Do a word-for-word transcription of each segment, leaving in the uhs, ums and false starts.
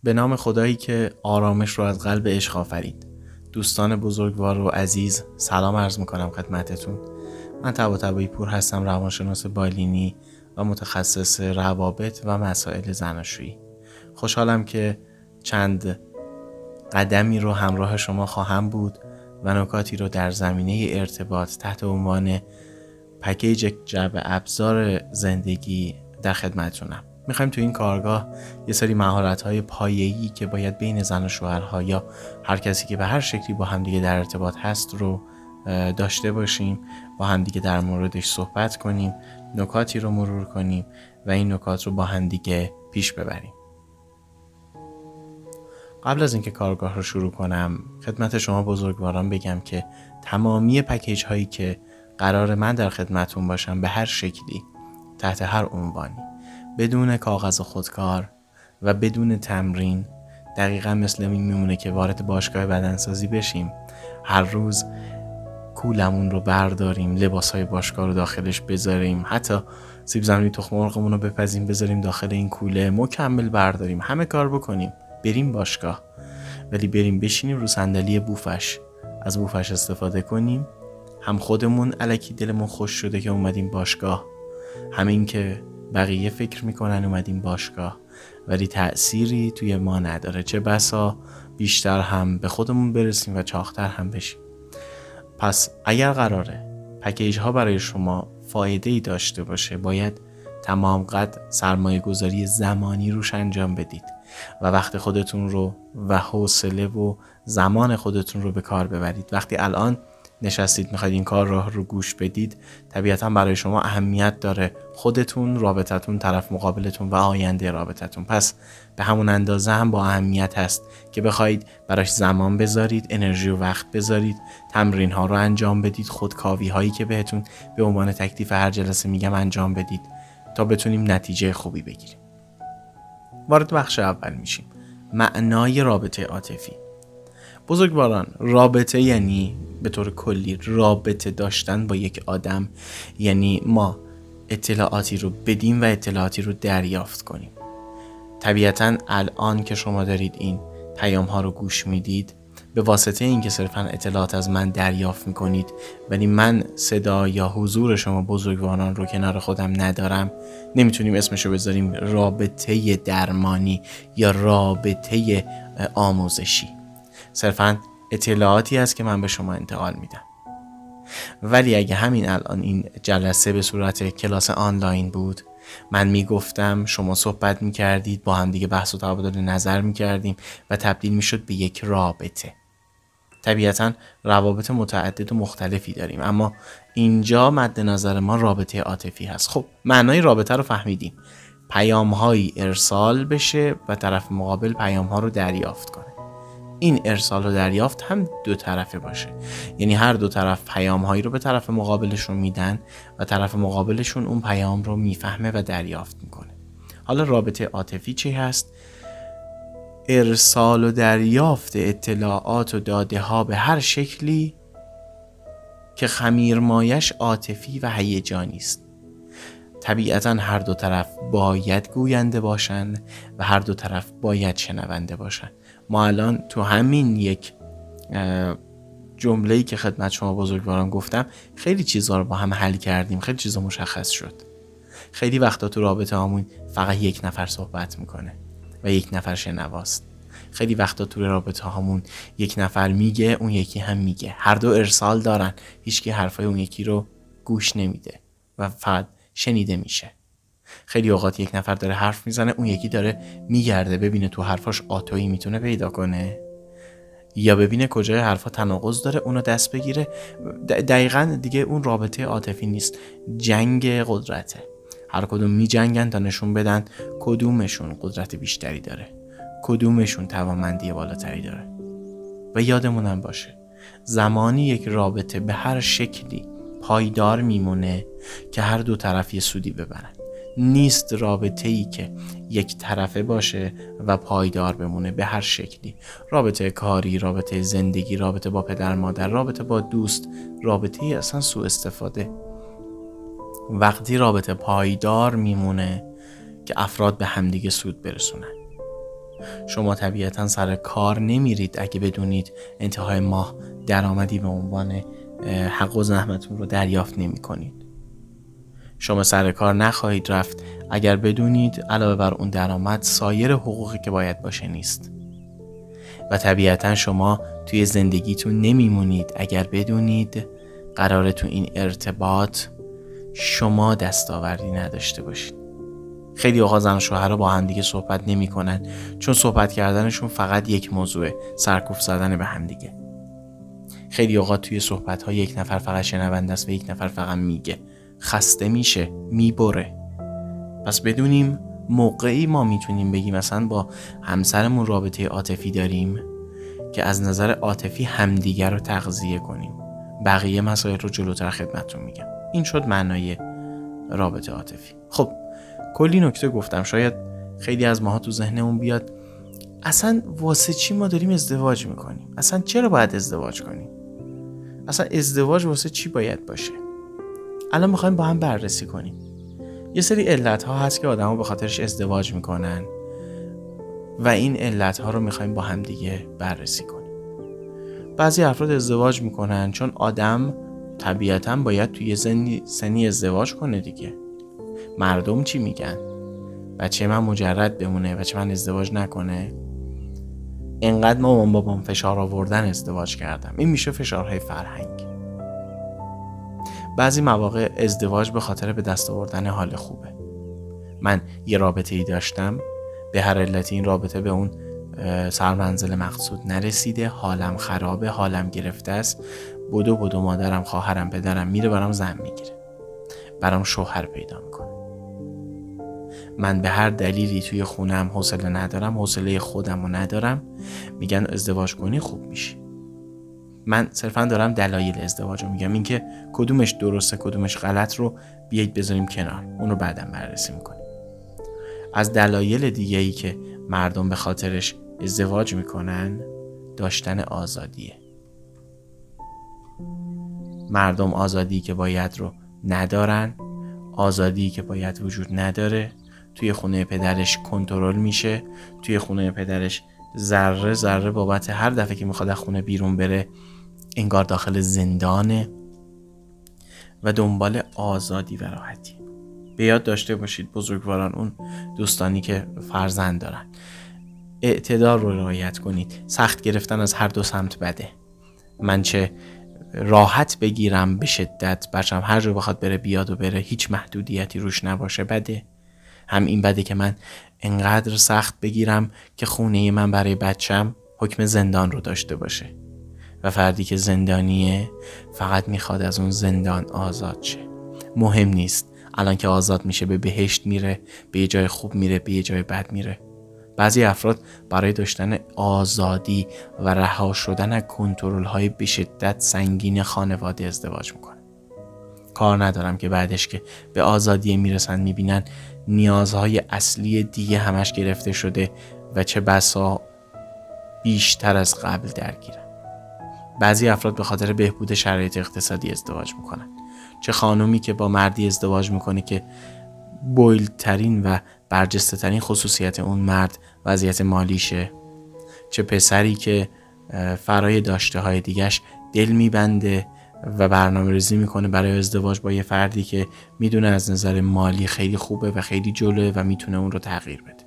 به نام خدایی که آرامش رو از قلب عشق آفرید. دوستان بزرگوار و عزیز، سلام عرض میکنم خدمتتون. من طباطبایی پور هستم، روانشناس بالینی و متخصص روابط و مسائل زناشویی. خوشحالم که چند قدمی رو همراه شما خواهم بود و نکاتی رو در زمینه ارتباط تحت عنوان پکیج جعبه ابزار زندگی در خدمتتونم. میخوایم تو این کارگاه یه سری مهارت‌های پایه‌ای که باید بین زن و شوهرها یا هر کسی که به هر شکلی با همدیگه در ارتباط هست رو داشته باشیم، با همدیگه در موردش صحبت کنیم، نکاتی رو مرور کنیم و این نکات رو با همدیگه پیش ببریم. قبل از اینکه کارگاه رو شروع کنم خدمت شما بزرگواران بگم که تمامی پکیج هایی که قرار من در خدمتون باشم به هر شکلی، تحت هر عنوانی، بدون کاغذ خودکار و بدون تمرین، دقیقا مثل این میمونه که وارد باشگاه بدنسازی بشیم، هر روز کولمون رو برداریم، لباسهای باشگاه رو داخلش بذاریم، حتی سیب زمینی تخم مرغمون رو بپزیم بذاریم داخل این کوله، مکمل برداریم، همه کار بکنیم، بریم باشگاه، ولی بریم بشینیم رو صندلی بوفش، از بوفش استفاده کنیم، هم خودمون الکی دلمون خوش شده که اومدیم باشگاه، همین که بقیه فکر میکنن اومدیم باشگاه ولی تأثیری توی ما نداره، چه بسا بیشتر هم به خودمون برسیم و چاق‌تر هم بشیم. پس اگر قراره پکیج ها برای شما فایده‌ای داشته باشه، باید تمام قد سرمایه گذاری زمانی روش انجام بدید و وقت خودتون رو و حوصله و زمان خودتون رو به کار ببرید. وقتی الان نشستید میخواید این کار رو رو گوش بدید، طبیعتا برای شما اهمیت داره خودتون، رابطتون، طرف مقابلتون و آینده رابطتون. پس به همون اندازه هم با اهمیت هست که بخواید براش زمان بذارید، انرژی و وقت بذارید، تمرین ها رو انجام بدید، خودکاوی هایی که بهتون به عنوان تکلیف هر جلسه میگم انجام بدید تا بتونیم نتیجه خوبی بگیریم. وارد بخش اول میشیم، معنای رابطه عاطفی. بزرگواران، رابطه یعنی به طور کلی رابطه داشتن با یک آدم، یعنی ما اطلاعاتی رو بدیم و اطلاعاتی رو دریافت کنیم. طبیعتاً الان که شما دارید این پیام ها رو گوش میدید، به واسطه این که صرفاً اطلاعات از من دریافت میکنید ولی من صدا یا حضور شما بزرگواران رو کنار خودم ندارم، نمیتونیم اسمشو بذاریم رابطه درمانی یا رابطه آموزشی. صرفاً اطلاعاتی هست که من به شما انتقال میدم. ولی اگه همین الان این جلسه به صورت کلاس آنلاین بود، من میگفتم، شما صحبت میکردید، با هم دیگه بحث و تبادل نظر میکردیم و تبدیل میشد به یک رابطه. طبیعتاً روابط متعدد و مختلفی داریم، اما اینجا مد نظر ما رابطه عاطفی هست. خب معنای رابطه رو فهمیدیم، پیام‌هایی ارسال بشه و طرف مقابل پیام‌ها رو دریافت کنه. این ارسال و دریافت هم دو طرفه باشه، یعنی هر دو طرف پیام هایی رو به طرف مقابلشون میدن و طرف مقابلشون اون پیام رو میفهمه و دریافت میکنه. حالا رابطه عاطفی چی هست؟ ارسال و دریافت اطلاعات و داده ها به هر شکلی که خمیرمایش عاطفی و هیجانی است. طبیعتاً هر دو طرف باید گوینده باشن و هر دو طرف باید شنونده باشن. ما الان تو همین یک جمله‌ای که خدمت شما بزرگواران گفتم خیلی چیزا رو با هم حل کردیم، خیلی چیزا مشخص شد. خیلی وقتا تو رابطه هامون فقط یک نفر صحبت میکنه و یک نفر شنواست. خیلی وقتا تو رابطه هامون یک نفر میگه، اون یکی هم میگه، هر دو ارسال دارن، هیچکی حرفای اون یکی رو گوش نمیده و فقط شنیده میشه. خیلی اوقات یک نفر داره حرف میزنه، اون یکی داره میگرده ببینه تو حرفاش آتویی میتونه پیدا کنه یا ببینه کجای حرفا تناقض داره، اونو دست بگیره. دقیقاً دیگه اون رابطه عاطفی نیست، جنگ قدرته. هر کدوم میجنگن تا نشون بدن کدومشون قدرت بیشتری داره، کدومشون توانمندی بالاتری داره. و یادمونم باشه زمانی یک رابطه به هر شکلی پایدار میمونه که هر دو طرف یه سودی ببرن. نیست رابطه‌ای که یک طرفه باشه و پایدار بمونه به هر شکلی. رابطه کاری، رابطه زندگی، رابطه با پدر مادر، رابطه با دوست، رابطه اصلا سوء استفاده. وقتی رابطه پایدار میمونه که افراد به همدیگه سود برسونن. شما طبیعتا سر کار نمیرید اگه بدونید انتهای ماه درآمدی به عنوان حق و زحمتون رو دریافت نمی کنید. شما سر کار نخواهید رفت اگر بدونید علاوه بر اون درآمد سایر حقوقی که باید باشه نیست. و طبیعتا شما توی زندگیتون نمیمونید اگر بدونید قراره تو این ارتباط شما دستاوردی نداشته باشید. خیلی اوقات زن و شوهرها با هم دیگه صحبت نمی کنن چون صحبت کردنشون فقط یک موضوعه، سرکوف زدن به هم دیگه. خیلی اوقات توی صحبت ها یک نفر فقط شنونده است و یک نفر فقط میگه، خسته میشه، میبره. پس بدونیم موقعی ما میتونیم بگیم مثلا با همسرمون رابطه عاطفی داریم که از نظر عاطفی همدیگر رو تغذیه کنیم. بقیه مسائل رو جلوتر خدمتتون میگم. این شد معنای رابطه عاطفی. خب کلی نکته گفتم، شاید خیلی از ماها تو ذهنمون بیاد اصلا واسه چی ما داریم ازدواج میکنیم؟ اصلا چرا باید ازدواج کنیم؟ اصلا ازدواج واسه چی باید باشه؟ الان میخوایم با هم بررسی کنیم. یه سری علت ها هست که آدم ها به خاطرش ازدواج میکنن و این علت ها رو میخوایم با هم دیگه بررسی کنیم. بعضی افراد ازدواج میکنن چون آدم طبیعتاً باید توی سنی, سنی ازدواج کنه دیگه. مردم چی میگن؟ بچه من مجرد بمونه، بچه من ازدواج نکنه. اینقدر مامان بابام فشار آوردن ازدواج کردم. این میشه فشارهای فرهنگ. بعضی مواقع ازدواج به خاطر به دست آوردن حال خوبه. من یه رابطه ای داشتم، به هر علتی این رابطه به اون سرمنزل مقصود نرسیده، حالم خرابه، حالم گرفته است. بدو بدو مادرم، خواهرم، پدرم میره برام زن میگیره، برام شوهر پیدا میکنه. من به هر دلیلی توی خونم حوصله ندارم، حوصله خودم رو ندارم، میگن ازدواج کنی خوب میشی. من صرفا دارم دلایل ازدواج رو میگم، اینکه کدومش درسته کدومش غلط رو بیایید بذاریم کنار، اون رو بعداً بررسی میکنیم. از دلایل دیگه ای که مردم به خاطرش ازدواج میکنن داشتن آزادیه. مردم آزادی که باید رو ندارن، آزادی که باید وجود نداره. توی خونه پدرش کنترل میشه، توی خونه پدرش ذره ذره بابت هر دفعه که میخواد از خونه بیرون بره انگار داخل زندانه و دنبال آزادی و راحتی. به یاد داشته باشید بزرگواران، اون دوستانی که فرزند دارن، اعتدال رو رعایت کنید. سخت گرفتن از هر دو سمت بده. من چه راحت بگیرم به شدت، بچم هر جا بخواد بره بیاد و بره، هیچ محدودیتی روش نباشه، بده. هم این بده که من انقدر سخت بگیرم که خونه من برای بچم حکم زندان رو داشته باشه و فردی که زندانیه فقط میخواد از اون زندان آزاد شه. مهم نیست الان که آزاد میشه به بهشت میره، به یه جای خوب میره، به یه جای بد میره. بعضی افراد برای داشتن آزادی و رها شدن از کنترل های به شدت سنگین خانواده ازدواج میکنن. کار ندارم که بعدش که به آزادی میرسن میبینن نیازهای اصلی دیگه همش گرفته شده و چه بسا بیشتر از قبل درگیرن. بعضی افراد به خاطر بهبود شرایط اقتصادی ازدواج میکنن. چه خانومی که با مردی ازدواج میکنه که بویلترین و برجسته ترین خصوصیت اون مرد وضعیت مالیشه، چه پسری که فرای داشته های دیگش دل میبنده و برنامه ریزی میکنه برای ازدواج با یه فردی که میدونه از نظر مالی خیلی خوبه و خیلی جلوه و میتونه اون رو تغییر بده.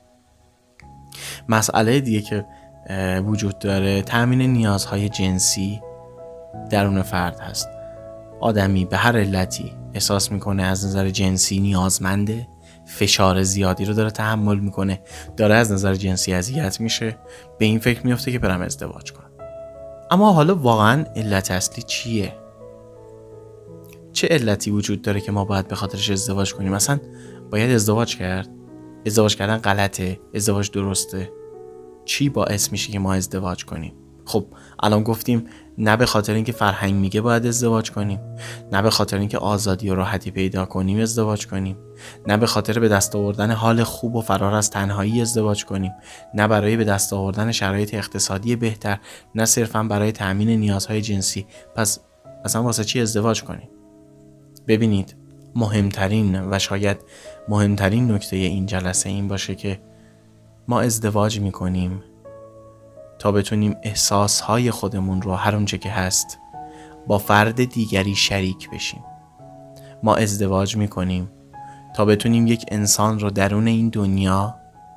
مسئله دیگه که وجود داره تامین نیازهای جنسی درون فرد هست. آدمی به هر علتی احساس میکنه از نظر جنسی نیازمنده، فشار زیادی رو داره تحمل میکنه، داره از نظر جنسی اذیت میشه، به این فکر میفته که برم ازدواج کنم. اما حالا واقعا علت اصلی چیه؟ چه علتی وجود داره که ما باید به خاطرش ازدواج کنیم؟ مثلا باید ازدواج کرد؟ ازدواج کردن غلطه؟ ازدواج درسته؟ چی باعث میشه که ما ازدواج کنیم؟ خب الان گفتیم نه به خاطر اینکه فرهنگ میگه باید ازدواج کنیم، نه به خاطر اینکه آزادی و راحتی پیدا کنیم ازدواج کنیم، نه به خاطر به دست آوردن حال خوب و فرار از تنهایی ازدواج کنیم، نه برای به دست آوردن شرایط اقتصادی بهتر، نه صرفا برای تأمین نیازهای جنسی. پس اصلا واسه چی ازدواج کنیم؟ ببینید، مهمترین و شاید مهمترین نکته این جلسه این باشه که ما ازدواج میکنیم تا بتونیم احساسهای خودمون رو هر اونچه که هست با فرد دیگری شریک بشیم. ما ازدواج میکنیم تا بتونیم یک انسان رو درون این دنیا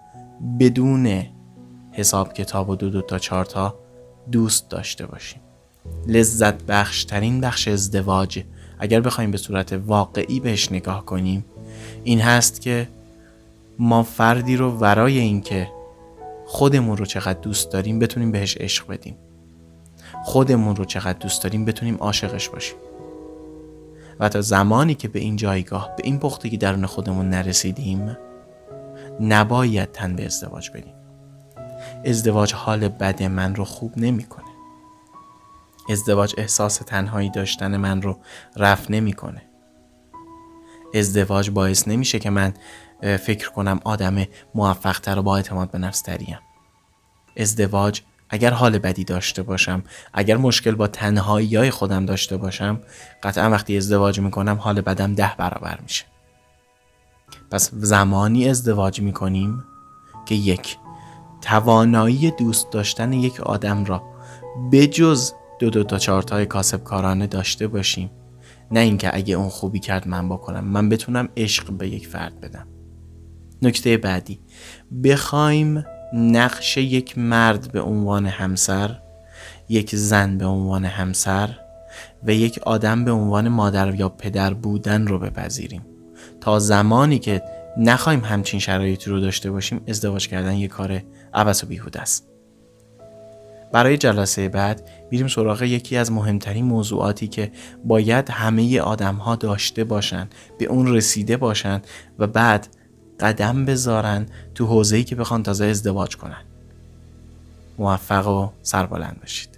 بدون حساب کتاب و دو دو تا چهار تا دوست داشته باشیم. لذت بخش ترین بخش ازدواج، اگر بخوایم به صورت واقعی بهش نگاه کنیم، این هست که ما فردی رو ورای این که خودمون رو چقدر دوست داریم بتونیم بهش عشق بدیم، خودمون رو چقدر دوست داریم بتونیم عاشقش باشیم. و تا زمانی که به این جایگاه، به این پختگی درون خودمون نرسیدیم، نباید تن به ازدواج بدیم. ازدواج حال بد من رو خوب نمیکنه. ازدواج احساس تنهایی داشتن من رو رفع نمیکنه. ازدواج باعث نمیشه که من فکر کنم آدم موفق تر و با اعتماد به نفس تریم. ازدواج اگر حال بدی داشته باشم، اگر مشکل با تنهایی های خودم داشته باشم، قطعا وقتی ازدواج میکنم حال بدم ده برابر میشه. پس زمانی ازدواج میکنیم که یک، توانایی دوست داشتن یک آدم را بجز دو دو تا چهار تای کاسب کارانه داشته باشیم. نه اینکه اگه اون خوبی کرد من بکنم، من بتونم عشق به یک فرد بدم. نکته بعدی، بخوایم نقش یک مرد به عنوان همسر، یک زن به عنوان همسر و یک آدم به عنوان مادر یا پدر بودن رو بپذیریم. تا زمانی که نخوایم همچین شرایطی رو داشته باشیم، ازدواج کردن یک کار عبث و بیهوده است. برای جلسه بعد میریم سراغ یکی از مهمترین موضوعاتی که باید همه آدم‌ها داشته باشن، به اون رسیده باشن و بعد قدم بذارن تو حوزه‌ای که بخوان تازه ازدواج کنن. موفق و سربلند باشید.